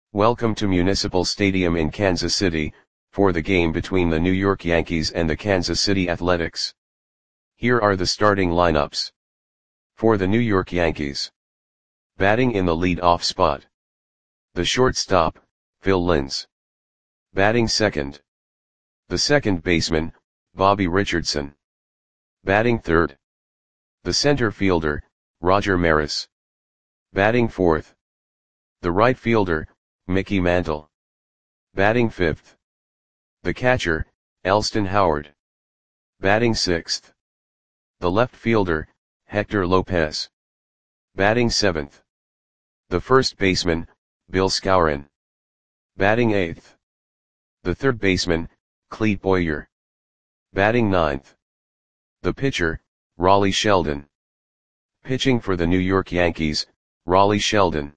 Welcome to Municipal Stadium in Kansas City, for the game between the New York Yankees and the Kansas City Athletics. Here are the starting lineups. For the New York Yankees. Batting in the lead-off spot. The shortstop, Phil Linz. Batting second. The second baseman, Bobby Richardson. Batting third. The center fielder, Roger Maris. Batting fourth. The right fielder, Mickey Mantle. Batting fifth. The catcher, Elston Howard. Batting sixth. The left fielder, Hector Lopez. Batting seventh. The first baseman, Bill Skowron. Batting eighth. The third baseman, Clete Boyer. Batting ninth. The pitcher, Raleigh Sheldon. Pitching for the New York Yankees, Raleigh Sheldon.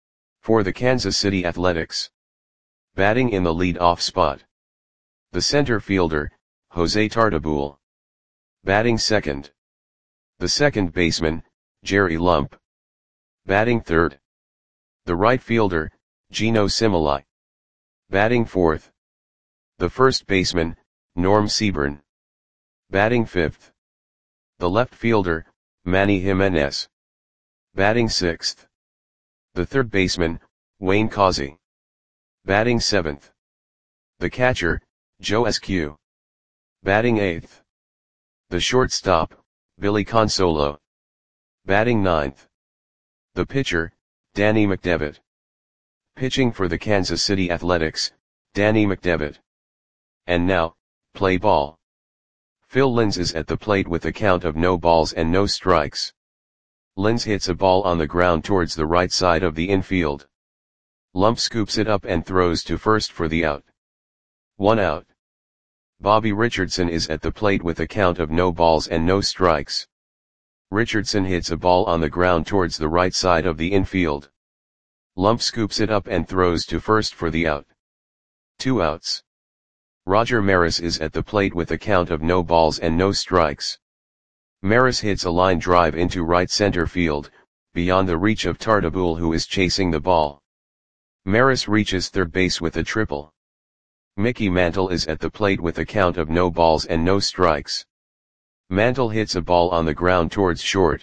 For the Kansas City Athletics. Batting in the lead-off spot. The center fielder, Jose Tartabull. Batting second. The second baseman, Jerry Lump. Batting third. The right fielder, Geno Simili. Batting fourth. The first baseman, Norm Seaburn. Batting fifth. The left fielder, Manny Jimenez. Batting sixth. The third baseman, Wayne Causey. Batting seventh. The catcher, Joe Eskew. Batting eighth. The shortstop, Billy Consolo. Batting ninth. The pitcher, Danny McDevitt. Pitching for the Kansas City Athletics, Danny McDevitt. And now, play ball. Phil Linz is at the plate with a count of no balls and no strikes. Linz hits a ball on the ground towards the right side of the infield. Lump scoops it up and throws to first for the out. 1 out. Bobby Richardson is at the plate with a count of no balls and no strikes. Richardson hits a ball on the ground towards the right side of the infield. Lump scoops it up and throws to first for the out. 2 outs. Roger Maris is at the plate with a count of no balls and no strikes. Maris hits a line drive into right center field, beyond the reach of Tartabull, who is chasing the ball. Maris reaches third base with a triple. Mickey Mantle is at the plate with a count of no balls and no strikes. Mantle hits a ball on the ground towards short.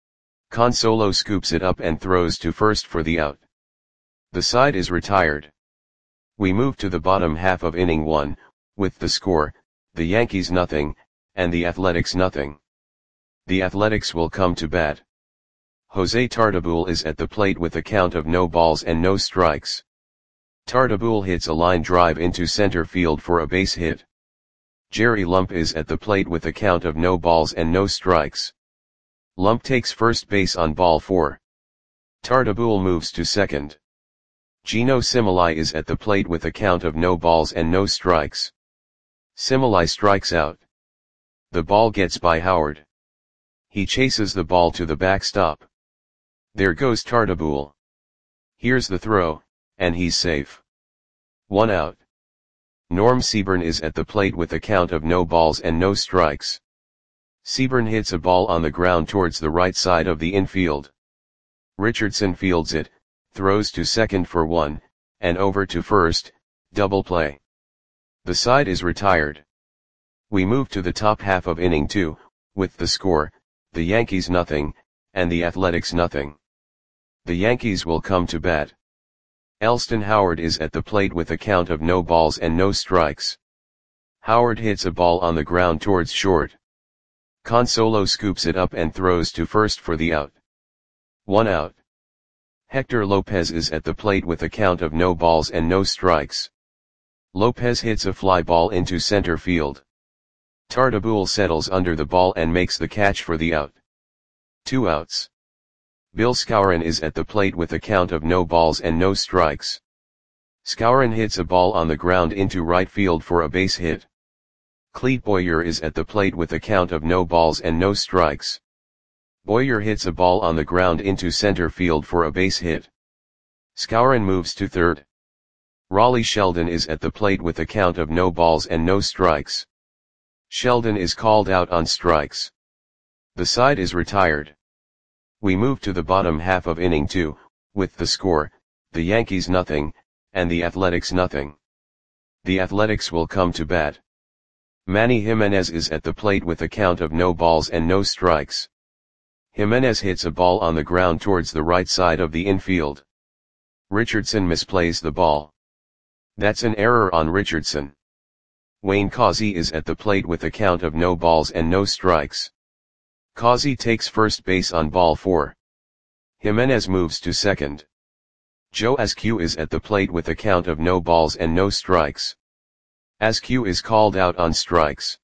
Consolo scoops it up and throws to first for the out. The side is retired. We move to the bottom half of inning 1, with the score, the Yankees nothing, and the Athletics nothing. The Athletics will come to bat. Jose Tartabull is at the plate with a count of no balls and no strikes. Tartabull hits a line drive into center field for a base hit. Jerry Lump is at the plate with a count of no balls and no strikes. Lump takes first base on ball 4. Tartabull moves to second. Geno Simili is at the plate with a count of no balls and no strikes. Simili strikes out. The ball gets by Howard. He chases the ball to the backstop. There goes Tartabull. Here's the throw, and he's safe. 1 out. Norm Seaburn is at the plate with a count of no balls and no strikes. Seaburn hits a ball on the ground towards the right side of the infield. Richardson fields it, throws to second for 1, and over to first, double play. The side is retired. We move to the top half of inning 2, with the score, the Yankees nothing, and the Athletics nothing. The Yankees will come to bat. Elston Howard is at the plate with a count of no balls and no strikes. Howard hits a ball on the ground towards short. Consolo scoops it up and throws to first for the out. 1 out. Hector Lopez is at the plate with a count of no balls and no strikes. Lopez hits a fly ball into center field. Tartabull settles under the ball and makes the catch for the out. 2 outs. Bill Skowron is at the plate with a count of no balls and no strikes. Skowron hits a ball on the ground into right field for a base hit. Clete Boyer is at the plate with a count of no balls and no strikes. Boyer hits a ball on the ground into center field for a base hit. Skowron moves to third. Raleigh Sheldon is at the plate with a count of no balls and no strikes. Sheldon is called out on strikes. The side is retired. We move to the bottom half of inning 2, with the score, the Yankees nothing, and the Athletics nothing. The Athletics will come to bat. Manny Jimenez is at the plate with a count of no balls and no strikes. Jimenez hits a ball on the ground towards the right side of the infield. Richardson misplays the ball. That's an error on Richardson. Wayne Causey is at the plate with a count of no balls and no strikes. Causey takes first base on ball 4. Jimenez moves to second. Joe Askew is at the plate with a count of no balls and no strikes. Askew is called out on strikes.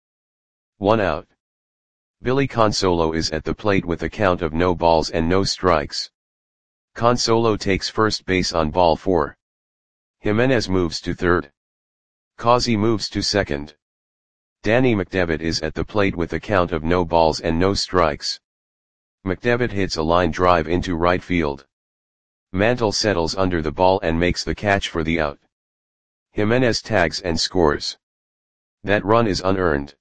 1 out. Billy Consolo is at the plate with a count of no balls and no strikes. Consolo takes first base on ball 4. Jimenez moves to third. Causey moves to second. Danny McDevitt is at the plate with a count of no balls and no strikes. McDevitt hits a line drive into right field. Mantle settles under the ball and makes the catch for the out. Jimenez tags and scores. That run is unearned.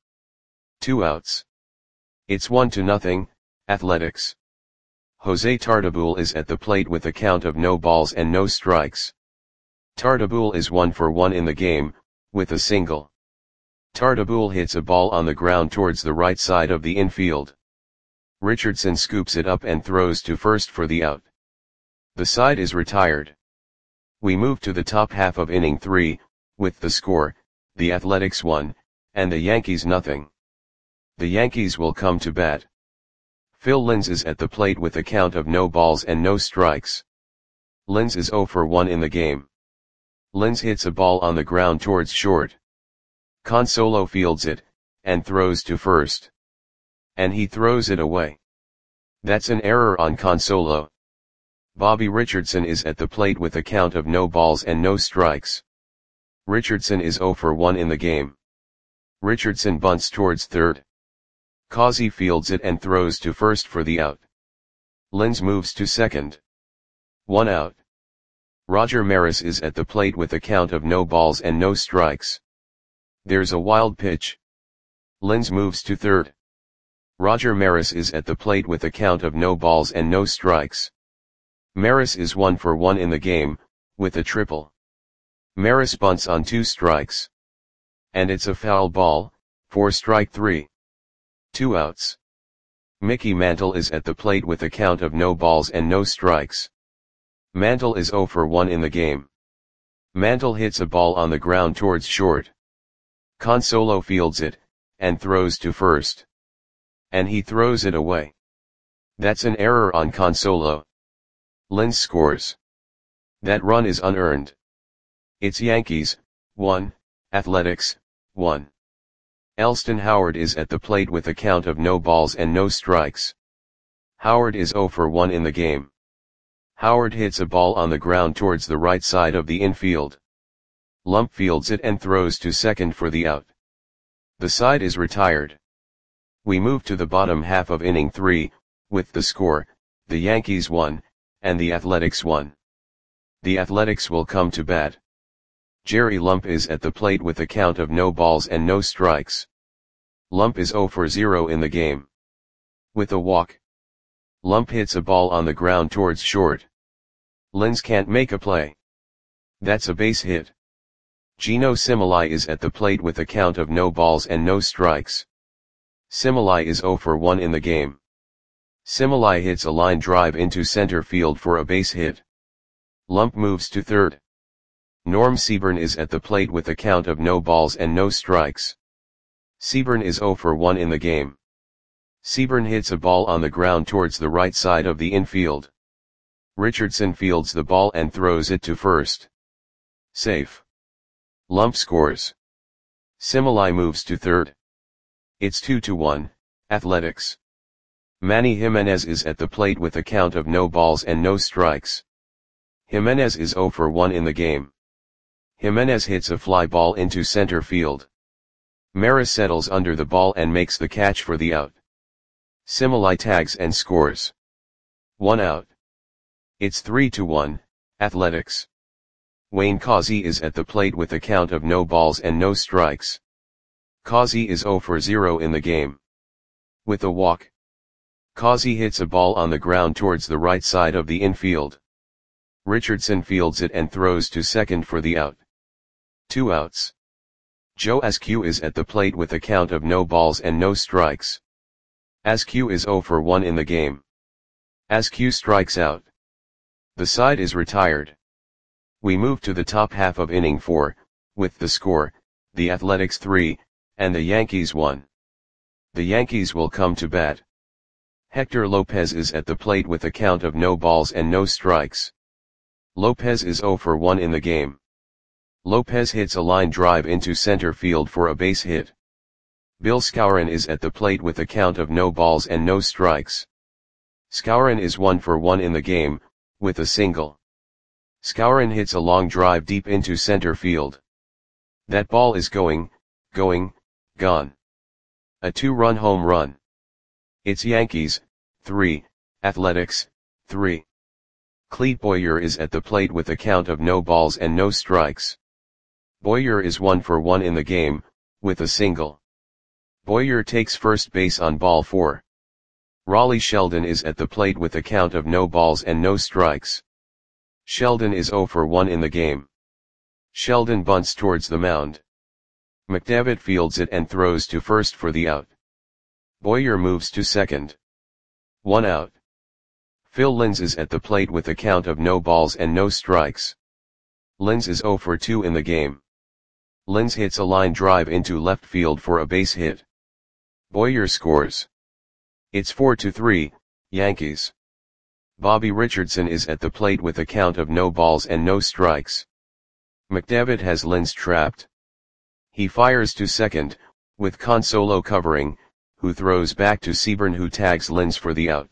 2 outs. It's 1-0, Athletics. Jose Tartabull is at the plate with a count of no balls and no strikes. Tartabull is 1 for 1 in the game, with a single. Tartabull hits a ball on the ground towards the right side of the infield. Richardson scoops it up and throws to first for the out. The side is retired. We move to the top half of inning 3, with the score, the Athletics 1, and the Yankees nothing. The Yankees will come to bat. Phil Linz is at the plate with a count of no balls and no strikes. Linz is 0 for 1 in the game. Linz hits a ball on the ground towards short. Consolo fields it, and throws to first. And he throws it away. That's an error on Consolo. Bobby Richardson is at the plate with a count of no balls and no strikes. Richardson is 0 for 1 in the game. Richardson bunts towards third. Causey fields it and throws to first for the out. Linz moves to second. 1 out. Roger Maris is at the plate with a count of no balls and no strikes. There's a wild pitch. Linz moves to third. Roger Maris is at the plate with a count of no balls and no strikes. Maris is 1 for 1 in the game, with a triple. Maris bunts on 2 strikes. And it's a foul ball, for strike 3. 2 outs. Mickey Mantle is at the plate with a count of no balls and no strikes. Mantle is 0 for 1 in the game. Mantle hits a ball on the ground towards short. Consolo fields it, and throws to first. And he throws it away. That's an error on Consolo. Linz scores. That run is unearned. It's Yankees, 1, Athletics, 1. Elston Howard is at the plate with a count of no balls and no strikes. Howard is 0 for 1 in the game. Howard hits a ball on the ground towards the right side of the infield. Lump fields it and throws to second for the out. The side is retired. We move to the bottom half of inning 3, with the score, the Yankees 1, and the Athletics 1. The Athletics will come to bat. Jerry Lump is at the plate with a count of no balls and no strikes. Lump is 0 for 0 in the game. With a walk. Lump hits a ball on the ground towards short. Linz can't make a play. That's a base hit. Gino Similai is at the plate with a count of no balls and no strikes. Similai is 0 for 1 in the game. Similai hits a line drive into center field for a base hit. Lump moves to third. Norm Seaburn is at the plate with a count of no balls and no strikes. Seaburn is 0 for 1 in the game. Seaburn hits a ball on the ground towards the right side of the infield. Richardson fields the ball and throws it to first. Safe. Lump scores. Similai moves to third. It's 2-1, Athletics. Manny Jimenez is at the plate with a count of no balls and no strikes. Jimenez is 0 for 1 in the game. Jimenez hits a fly ball into center field. Maris settles under the ball and makes the catch for the out. Similai tags and scores. 1 out. It's 3-1, Athletics. Wayne Causey is at the plate with a count of no balls and no strikes. Causey is 0 for 0 in the game. With a walk. Causey hits a ball on the ground towards the right side of the infield. Richardson fields it and throws to second for the out. 2 outs. Joe Askew is at the plate with a count of no balls and no strikes. Askew is 0 for 1 in the game. Askew strikes out. The side is retired. We move to the top half of inning 4, with the score, the Athletics 3, and the Yankees 1. The Yankees will come to bat. Hector Lopez is at the plate with a count of no balls and no strikes. Lopez is 0 for 1 in the game. Lopez hits a line drive into center field for a base hit. Bill Skowron is at the plate with a count of no balls and no strikes. Skowron is 1 for 1 in the game, with a single. Skowron hits a long drive deep into center field. That ball is gone. A 2-run home run. It's Yankees, 3, Athletics, 3. Clete Boyer is at the plate with a count of no balls and no strikes. Boyer is 1 for 1 in the game, with a single. Boyer takes first base on ball 4. Raleigh Sheldon is at the plate with a count of no balls and no strikes. Sheldon is 0 for 1 in the game. Sheldon bunts towards the mound. McDevitt fields it and throws to first for the out. Boyer moves to second. 1 out. Phil Linz is at the plate with a count of no balls and no strikes. Linz is 0 for 2 in the game. Linz hits a line drive into left field for a base hit. Boyer scores. It's 4-3, Yankees. Bobby Richardson is at the plate with a count of no balls and no strikes. McDevitt has Linz trapped. He fires to second, with Consolo covering, who throws back to Seaburn who tags Linz for the out.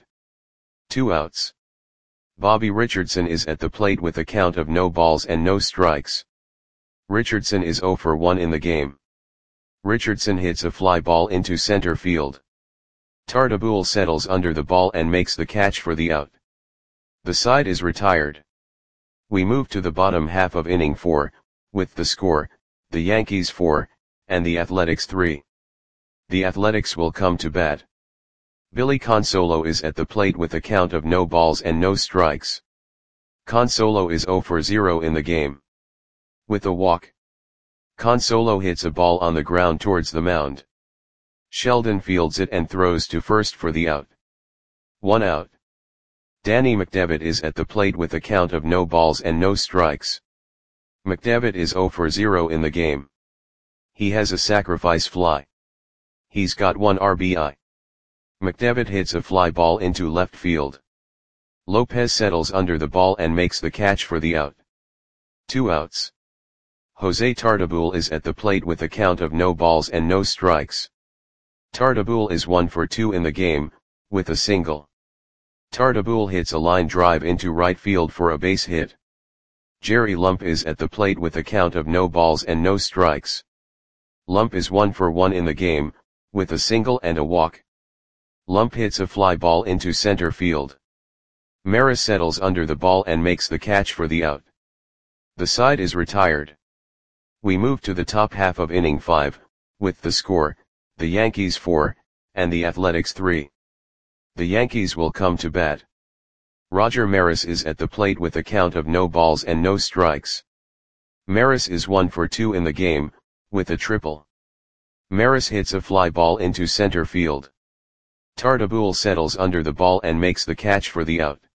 2 outs. Bobby Richardson is at the plate with a count of no balls and no strikes. Richardson is 0 for 1 in the game. Richardson hits a fly ball into center field. Tartabull settles under the ball and makes the catch for the out. The side is retired. We move to the bottom half of inning 4, with the score, the Yankees 4, and the Athletics 3. The Athletics will come to bat. Billy Consolo is at the plate with a count of no balls and no strikes. Consolo is 0 for 0 in the game. With a walk. Consolo hits a ball on the ground towards the mound. Sheldon fields it and throws to first for the out. 1 out. Danny McDevitt is at the plate with a count of no balls and no strikes. McDevitt is 0 for 0 in the game. He has a sacrifice fly. He's got 1 RBI. McDevitt hits a fly ball into left field. Lopez settles under the ball and makes the catch for the out. 2 outs. Jose Tartabull is at the plate with a count of no balls and no strikes. Tartabull is 1 for 2 in the game, with a single. Tartabull hits a line drive into right field for a base hit. Jerry Lump is at the plate with a count of no balls and no strikes. Lump is 1 for 1 in the game, with a single and a walk. Lump hits a fly ball into center field. Maris settles under the ball and makes the catch for the out. The side is retired. We move to the top half of inning 5, with the score, the Yankees 4, and the Athletics 3. The Yankees will come to bat. Roger Maris is at the plate with a count of no balls and no strikes. Maris is 1 for 2 in the game, with a triple. Maris hits a fly ball into center field. Tartabull settles under the ball and makes the catch for the out.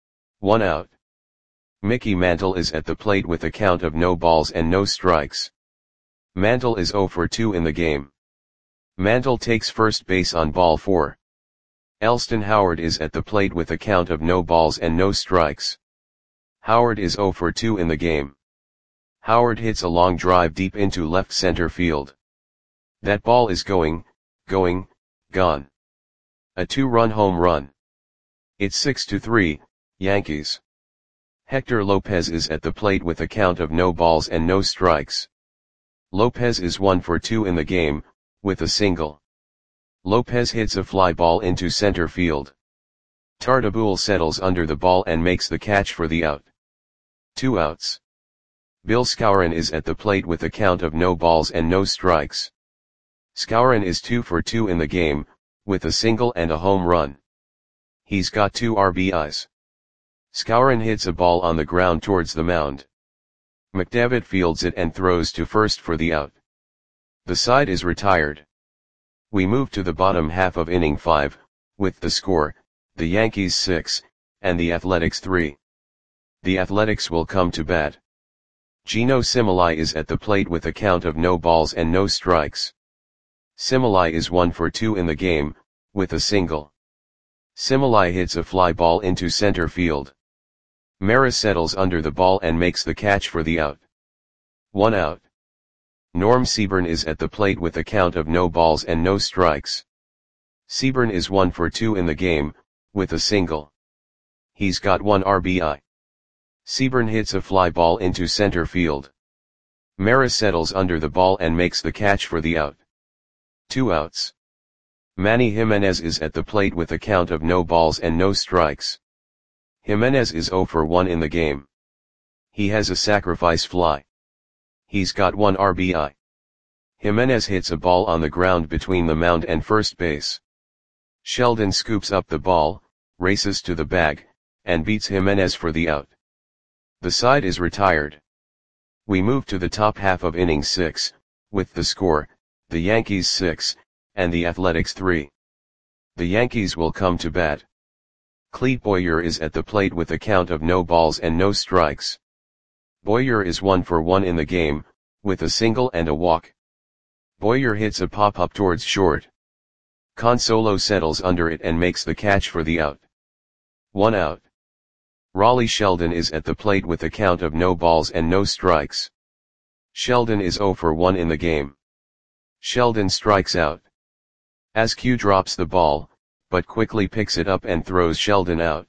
1 out. Mickey Mantle is at the plate with a count of no balls and no strikes. Mantle is 0 for 2 in the game. Mantle takes first base on ball 4. Elston Howard is at the plate with a count of no balls and no strikes. Howard is 0 for 2 in the game. Howard hits a long drive deep into left center field. That ball is gone. A 2-run home run. It's 6-3, Yankees. Hector Lopez is at the plate with a count of no balls and no strikes. Lopez is 1 for 2 in the game, with a single. Lopez hits a fly ball into center field. Tartabull settles under the ball and makes the catch for the out. 2 outs. Bill Skowron is at the plate with a count of no balls and no strikes. Skowron is 2 for 2 in the game, with a single and a home run. He's got 2 RBIs. Skowron hits a ball on the ground towards the mound. McDevitt fields it and throws to first for the out. The side is retired. We move to the bottom half of inning 5, with the score, the Yankees 6, and the Athletics 3. The Athletics will come to bat. Geno Similai is at the plate with a count of no balls and no strikes. Similai is 1 for 2 in the game, with a single. Similai hits a fly ball into center field. Maris settles under the ball and makes the catch for the out. 1 out. Norm Seaburn is at the plate with a count of no balls and no strikes. Seaburn is 1 for 2 in the game, with a single. He's got 1 RBI. Seaburn hits a fly ball into center field. Maris settles under the ball and makes the catch for the out. 2 outs. Manny Jimenez is at the plate with a count of no balls and no strikes. Jimenez is 0 for 1 in the game. He has a sacrifice fly. He's got 1 RBI. Jimenez hits a ball on the ground between the mound and first base. Sheldon scoops up the ball, races to the bag, and beats Jimenez for the out. The side is retired. We move to the top half of inning 6, with the score, the Yankees 6, and the Athletics 3. The Yankees will come to bat. Clete Boyer is at the plate with a count of no balls and no strikes. Boyer is 1 for 1 in the game, with a single and a walk. Boyer hits a pop-up towards short. Consolo settles under it and makes the catch for the out. 1 out. Raleigh Sheldon is at the plate with a count of no balls and no strikes. Sheldon is 0 for 1 in the game. Sheldon strikes out. Askew drops the ball, but quickly picks it up and throws Sheldon out.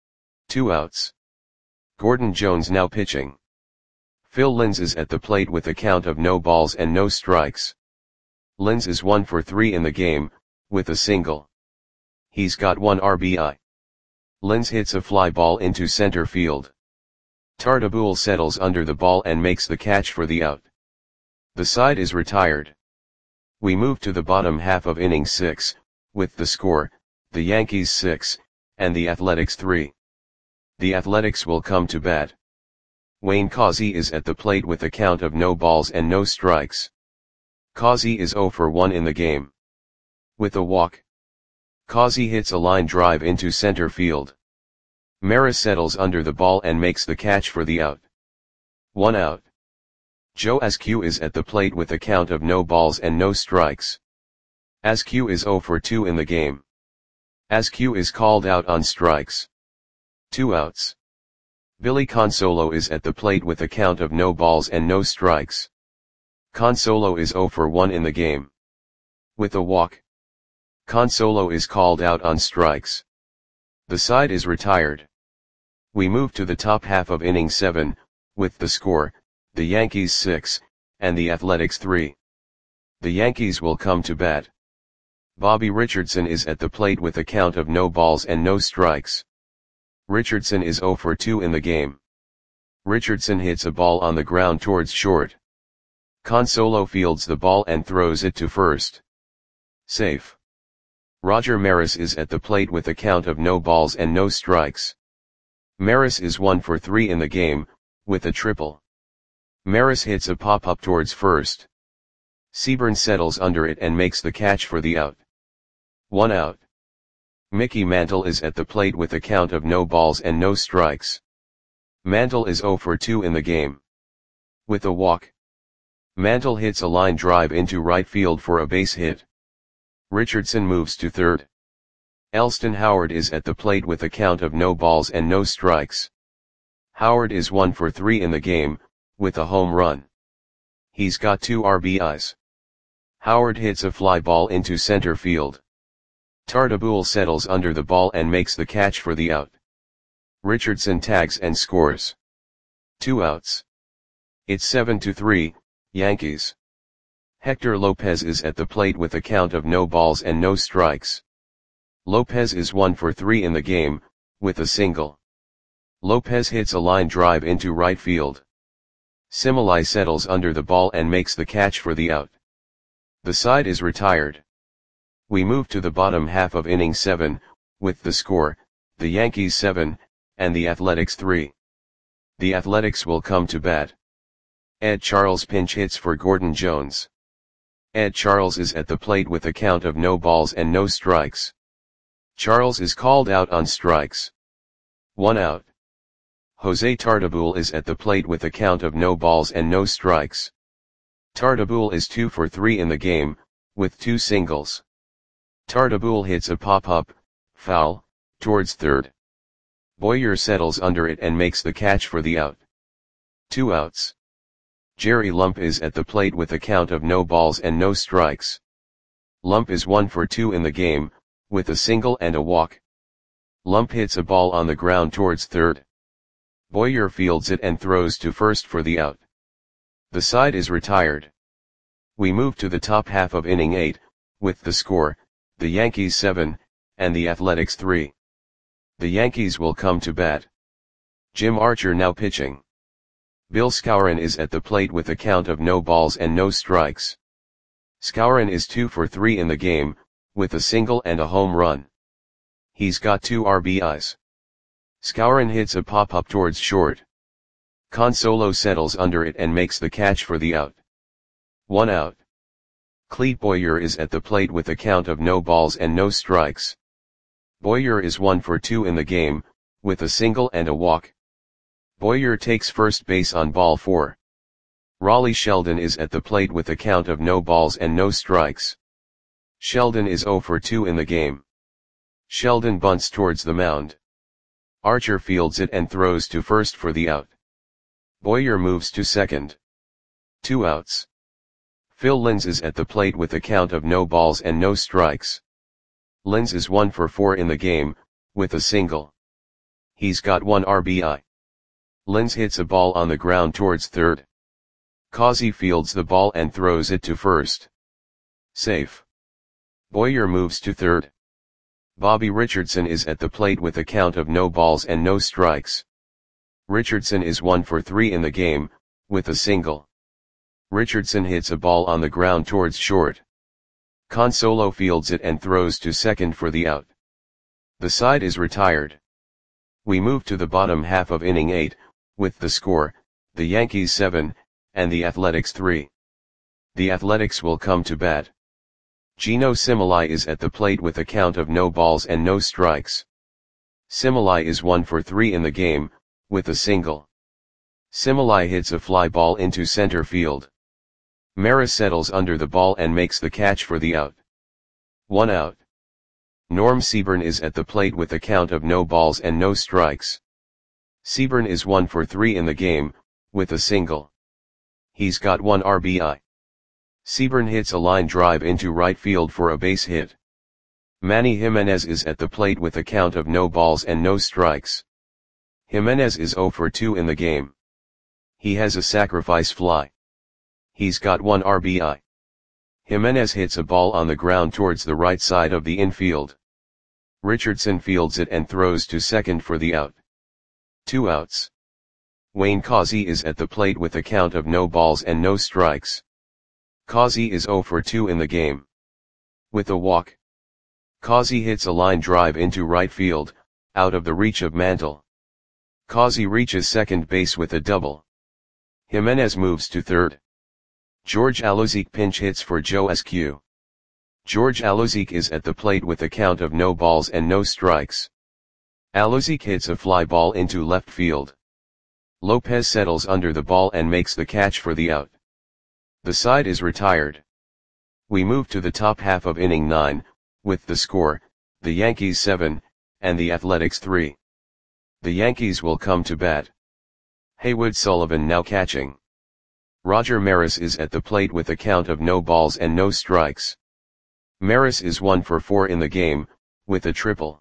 2 outs. Gordon Jones now pitching. Phil Linz is at the plate with a count of no balls and no strikes. Linz is 1 for 3 in the game, with a single. He's got 1 RBI. Linz hits a fly ball into center field. Tartabull settles under the ball and makes the catch for the out. The side is retired. We move to the bottom half of inning 6, with the score, the Yankees 6, and the Athletics 3. The Athletics will come to bat. Wayne Causey is at the plate with a count of no balls and no strikes. Causey is 0 for 1 in the game. With a walk. Causey hits a line drive into center field. Maris settles under the ball and makes the catch for the out. 1 out. Joe Askew is at the plate with a count of no balls and no strikes. Askew is 0 for 2 in the game. Askew is called out on strikes. 2 outs. Billy Consolo is at the plate with a count of no balls and no strikes. Consolo is 0 for 1 in the game. With a walk. Consolo is called out on strikes. The side is retired. We move to the top half of inning 7, with the score, the Yankees 6, and the Athletics 3. The Yankees will come to bat. Bobby Richardson is at the plate with a count of no balls and no strikes. Richardson is 0 for 2 in the game. Richardson hits a ball on the ground towards short. Consolo fields the ball and throws it to first. Safe. Roger Maris is at the plate with a count of no balls and no strikes. Maris is 1 for 3 in the game, with a triple. Maris hits a pop-up towards first. Seaburn settles under it and makes the catch for the out. 1 out. Mickey Mantle is at the plate with a count of no balls and no strikes. Mantle is 0 for 2 in the game. With a walk. Mantle hits a line drive into right field for a base hit. Richardson moves to third. Elston Howard is at the plate with a count of no balls and no strikes. Howard is 1 for 3 in the game, with a home run. He's got 2 RBIs. Howard hits a fly ball into center field. Tartabull settles under the ball and makes the catch for the out. Richardson tags and scores. 2 outs. It's 7-3, Yankees. Hector Lopez is at the plate with a count of no balls and no strikes. Lopez is 1 for 3 in the game, with a single. Lopez hits a line drive into right field. Similai settles under the ball and makes the catch for the out. The side is retired. We move to the bottom half of inning 7, with the score, the Yankees 7, and the Athletics 3. The Athletics will come to bat. Ed Charles pinch hits for Gordon Jones. Ed Charles is at the plate with a count of no balls and no strikes. Charles is called out on strikes. 1 out. Jose Tartabull is at the plate with a count of no balls and no strikes. Tartabull is 2 for 3 in the game, with 2 singles. Tartabull hits a pop-up, foul, towards third. Boyer settles under it and makes the catch for the out. 2 outs. Jerry Lump is at the plate with a count of no balls and no strikes. Lump is 1 for 2 in the game, with a single and a walk. Lump hits a ball on the ground towards third. Boyer fields it and throws to first for the out. The side is retired. We move to the top half of inning 8, with the score, the Yankees 7, and the Athletics 3. The Yankees will come to bat. Jim Archer now pitching. Bill Skowron is at the plate with a count of no balls and no strikes. Skowron is 2 for 3 in the game, with a single and a home run. He's got 2 RBIs. Skowron hits a pop-up towards short. Consolo settles under it and makes the catch for the out. 1 out. Clete Boyer is at the plate with a count of no balls and no strikes. Boyer is 1 for 2 in the game, with a single and a walk. Boyer takes first base on ball 4. Raleigh Sheldon is at the plate with a count of no balls and no strikes. Sheldon is 0 for 2 in the game. Sheldon bunts towards the mound. Archer fields it and throws to first for the out. Boyer moves to second. 2 outs. Phil Linz is at the plate with a count of no balls and no strikes. Linz is 1 for 4 in the game, with a single. He's got 1 RBI. Linz hits a ball on the ground towards third. Causey fields the ball and throws it to first. Safe. Boyer moves to third. Bobby Richardson is at the plate with a count of no balls and no strikes. Richardson is 1 for 3 in the game, with a single. Richardson hits a ball on the ground towards short. Consolo fields it and throws to second for the out. The side is retired. We move to the bottom half of inning 8, with the score, the Yankees 7, and the Athletics 3. The Athletics will come to bat. Gino Cimoli is at the plate with a count of no balls and no strikes. Cimoli is 1 for 3 in the game, with a single. Cimoli hits a fly ball into center field. Maris settles under the ball and makes the catch for the out. 1 out. Norm Seaburn is at the plate with a count of no balls and no strikes. Seaburn is 1 for 3 in the game, with a single. He's got 1 RBI. Seaburn hits a line drive into right field for a base hit. Manny Jimenez is at the plate with a count of no balls and no strikes. Jimenez is 0 for 2 in the game. He has a sacrifice fly. He's got 1 RBI. Jimenez hits a ball on the ground towards the right side of the infield. Richardson fields it and throws to second for the out. 2 outs. Wayne Causey is at the plate with a count of no balls and no strikes. Causey is 0 for 2 in the game. With a walk. Causey hits a line drive into right field, out of the reach of Mantle. Causey reaches second base with a double. Jimenez moves to third. George Alozique pinch hits for Joe Askew. George Alozique is at the plate with a count of no balls and no strikes. Alozique hits a fly ball into left field. Lopez settles under the ball and makes the catch for the out. The side is retired. We move to the top half of inning 9, with the score, the Yankees 7, and the Athletics 3. The Yankees will come to bat. Haywood Sullivan now catching. Roger Maris is at the plate with a count of no balls and no strikes. Maris is 1 for 4 in the game, with a triple.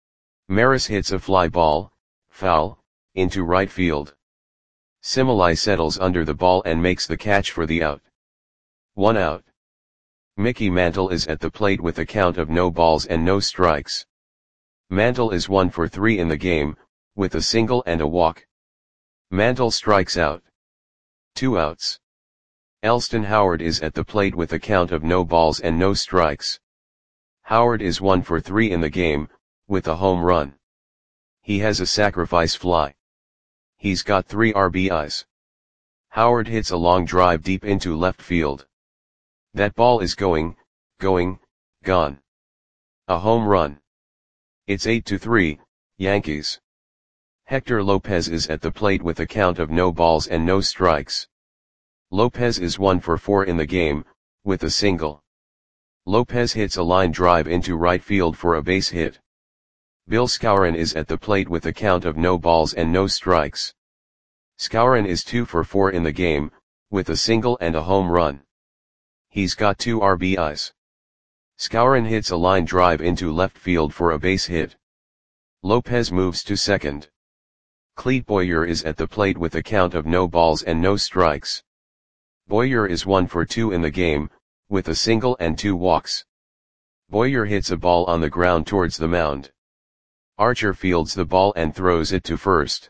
Maris hits a fly ball, foul, into right field. Cimoli settles under the ball and makes the catch for the out. 1 out. Mickey Mantle is at the plate with a count of no balls and no strikes. Mantle is 1 for 3 in the game, with a single and a walk. Mantle strikes out. 2 outs. Elston Howard is at the plate with a count of no balls and no strikes. Howard is 1 for 3 in the game, with a home run. He has a sacrifice fly. He's got 3 RBIs. Howard hits a long drive deep into left field. That ball is going, gone. A home run. It's 8-3, Yankees. Hector Lopez is at the plate with a count of no balls and no strikes. Lopez is 1 for 4 in the game, with a single. Lopez hits a line drive into right field for a base hit. Bill Skowron is at the plate with a count of no balls and no strikes. Skowron is 2 for 4 in the game, with a single and a home run. He's got 2 RBIs. Skowron hits a line drive into left field for a base hit. Lopez moves to second. Clete Boyer is at the plate with a count of no balls and no strikes. Boyer is 1 for 2 in the game, with a single and 2 walks. Boyer hits a ball on the ground towards the mound. Archer fields the ball and throws it to first.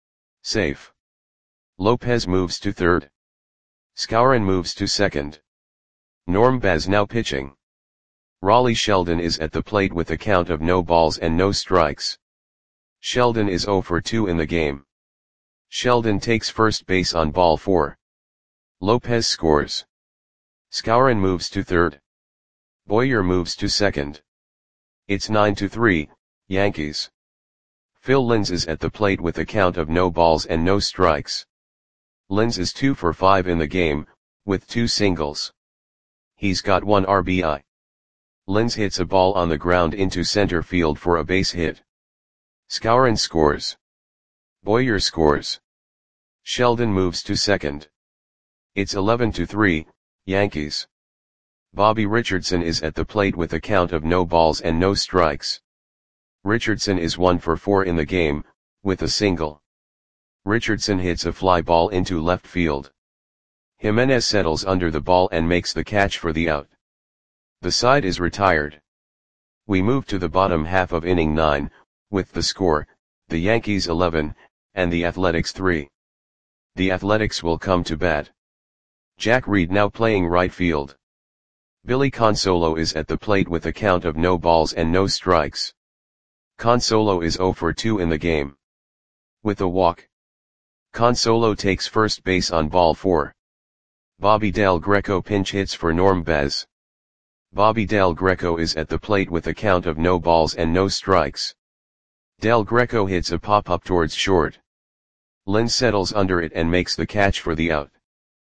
Safe. Lopez moves to third. Skowron moves to second. Norm Baz now pitching. Raleigh Sheldon is at the plate with a count of no balls and no strikes. Sheldon is 0 for 2 in the game. Sheldon takes first base on ball 4. Lopez scores. Skowron moves to third. Boyer moves to second. It's 9-3, Yankees. Phil Linz is at the plate with a count of no balls and no strikes. Linz is 2 for 5 in the game, with 2 singles. He's got 1 RBI. Linz hits a ball on the ground into center field for a base hit. Skowron scores. Boyer scores. Sheldon moves to second. It's 11-3, Yankees. Bobby Richardson is at the plate with a count of no balls and no strikes. Richardson is 1 for 4 in the game, with a single. Richardson hits a fly ball into left field. Jimenez settles under the ball and makes the catch for the out. The side is retired. We move to the bottom half of inning 9, with the score, the Yankees 11, and the Athletics 3. The Athletics will come to bat. Jack Reed now playing right field. Billy Consolo is at the plate with a count of no balls and no strikes. Consolo is 0 for 2 in the game. With a walk. Consolo takes first base on ball 4. Bobby Del Greco pinch hits for Norm Baz. Bobby Del Greco is at the plate with a count of no balls and no strikes. Del Greco hits a pop-up towards short. Linz settles under it and makes the catch for the out.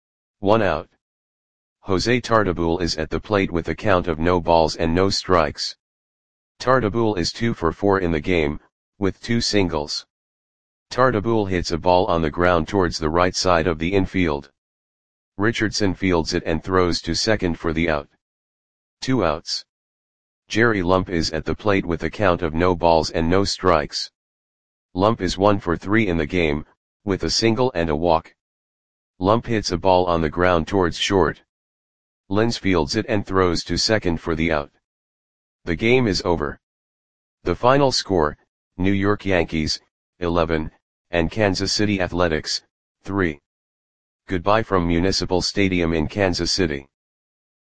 1 out. Jose Tartabull is at the plate with a count of no balls and no strikes. Tartabull is 2 for 4 in the game, with 2 singles. Tartabull hits a ball on the ground towards the right side of the infield. Richardson fields it and throws to second for the out. 2 outs. Jerry Lump is at the plate with a count of no balls and no strikes. Lump is 1 for 3 in the game, with a single and a walk. Lump hits a ball on the ground towards short. Linz fields it and throws to second for the out. The game is over. The final score, New York Yankees, 11, and Kansas City Athletics, 3. Goodbye from Municipal Stadium in Kansas City.